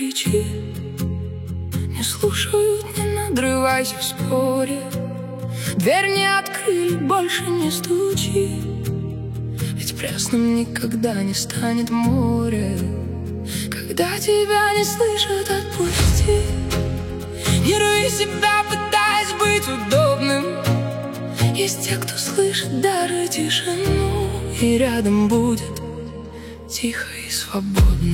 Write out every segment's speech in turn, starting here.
кричи, не слушают, не надрывайся в споре. Дверь не открыли, больше не стучи, ведь пресным никогда не станет море. Когда тебя не слышат, отпусти. Не рви себя, пытаясь быть удобным. Есть те, кто слышит даже тишину, и рядом будет тихо и свободно.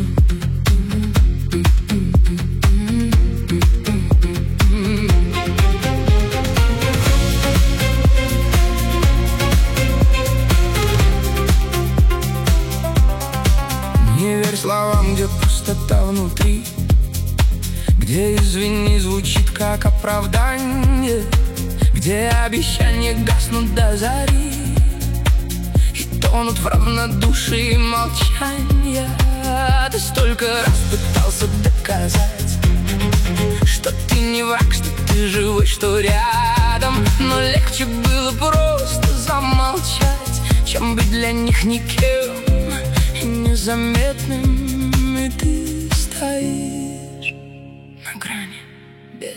Не верь словам, где пустота внутри, где извини звучит как оправдание, где обещания гаснут до зари и тонут в равнодушии молчания. Ты столько раз пытался доказать, что ты не враг, что ты живой, что рядом, но легче было просто замолчать, чем быть для них никем и незаметным. И ты стоишь на грани без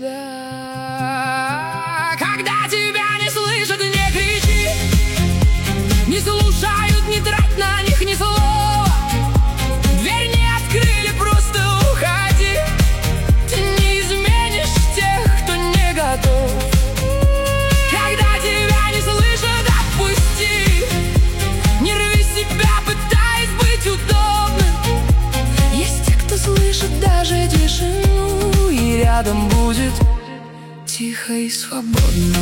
себя. Когда тебя не слышат, не кричи, не слушают, не трать на них ни слова. Дверь не открыли, просто уходи. Ты не изменишь тех, кто не готов. Когда тебя не слышат, отпусти. Не рви себя, пытаясь быть удобным. Есть те, кто слышит даже тишину, и рядом будет тихо и свободно.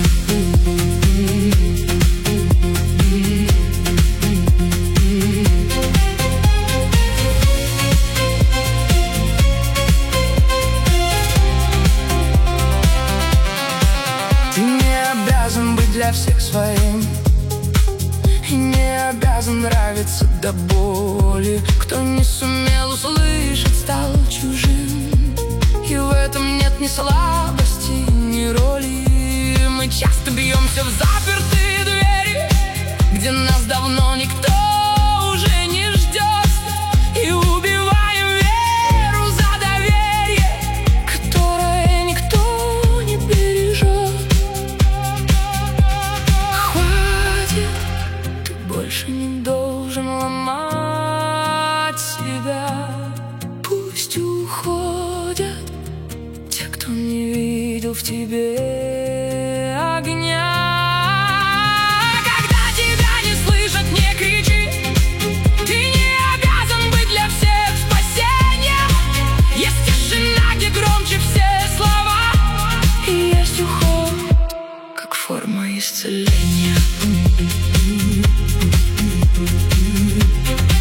Ты не обязан быть для всех своим, и не обязан нравиться до боли. Кто не сумел услышать, стал чужим, и в этом нет ни слабости, ни роли. Мы часто бьемся в запертые двери, где нас давно никто уже не ждет, и убиваем веру за доверие, которое никто не бережет. Хватит, ты больше не должен ломать себя. Пусть уходят те, кто не видел в тебе огня. Когда тебя не слышат, не кричи. Ты не обязан быть для всех спасением. Есть тишина, где громче все слова, и есть уход, как форма исцеления.